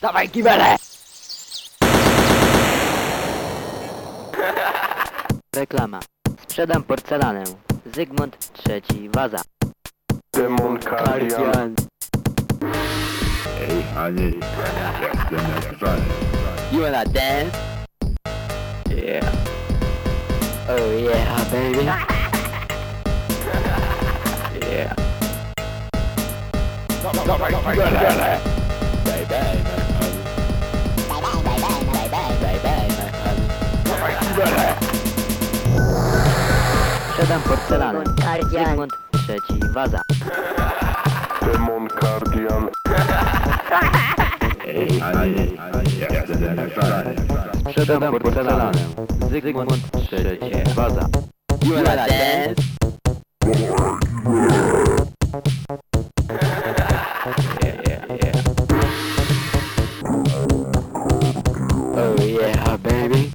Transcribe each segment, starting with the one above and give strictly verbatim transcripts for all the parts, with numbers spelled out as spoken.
Dawaj kibele! Reklama. Sprzedam porcelanę. Zygmunt trzeci Waza. Demon Kardian. Ej, honey, jestem nagrany. You wanna dance? Yeah. Oh yeah, baby. Yeah. Dawaj kibele! Bye bye, my honey. Bye bye, bye bye, my honey. Dawaj kibele! Sprzedam porcelanę. Zygmunt trzeci Waza. Demon Kardian. Ej, honey, jestem nagrany. Sprzedam porcelanę. Zygmunt trzeci Waza. You wanna dance? Yeah, yeah, yeah. Oh yeah, baby.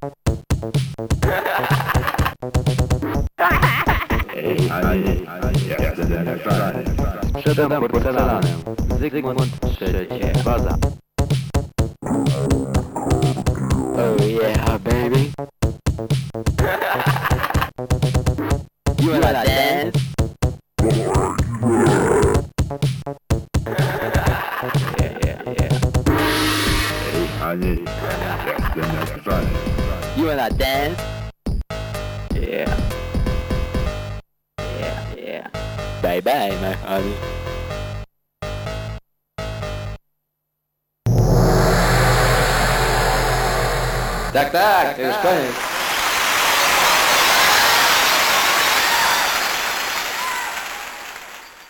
Ej, honey, jestem nagrany. Sprzedam porcelanę. Zygmunt trzeci Waza. Oh yeah, baby. You wanna dance? Yeah, yeah, yeah. Ej, honey, jestem nagrany. You wanna dance? Yeah. Yeah, yeah. Bye bye, my honey. Tak, tak, to już koniec.